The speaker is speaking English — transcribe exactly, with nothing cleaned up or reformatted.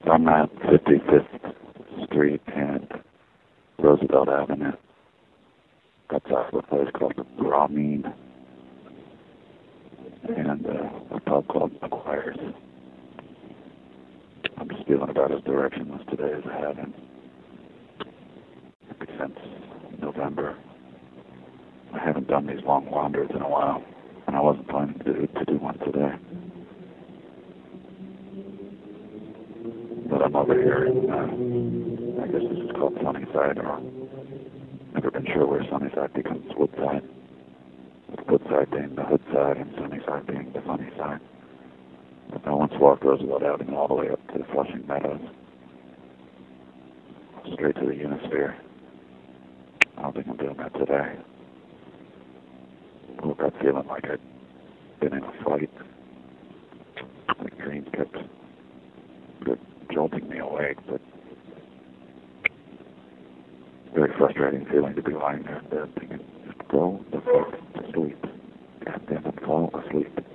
I'm at fifty-fifth Street and Roosevelt Avenue. Outside of a place called the Brahmin and uh, a pub called McGuire's. I'm just feeling about as directionless today as I haven't since November. I haven't done these long wanders in a while, and I wasn't planning to, to do one today. But I'm over here in, uh, I guess this is called Sunnyside, or never been sure where Sunnyside becomes Woodside. With Woodside being the hood side and Sunnyside being the funny side. But I once walked Roosevelt Avenue all the way up to Flushing Meadows, straight to the Unisphere. I don't think I'm doing that today. I woke up feeling like I'd been in a fight. The dreams kept jolting me awake, but very frustrating feeling to be lying there in bed thinking, just go the fuck to sleep. God damn it, fall asleep.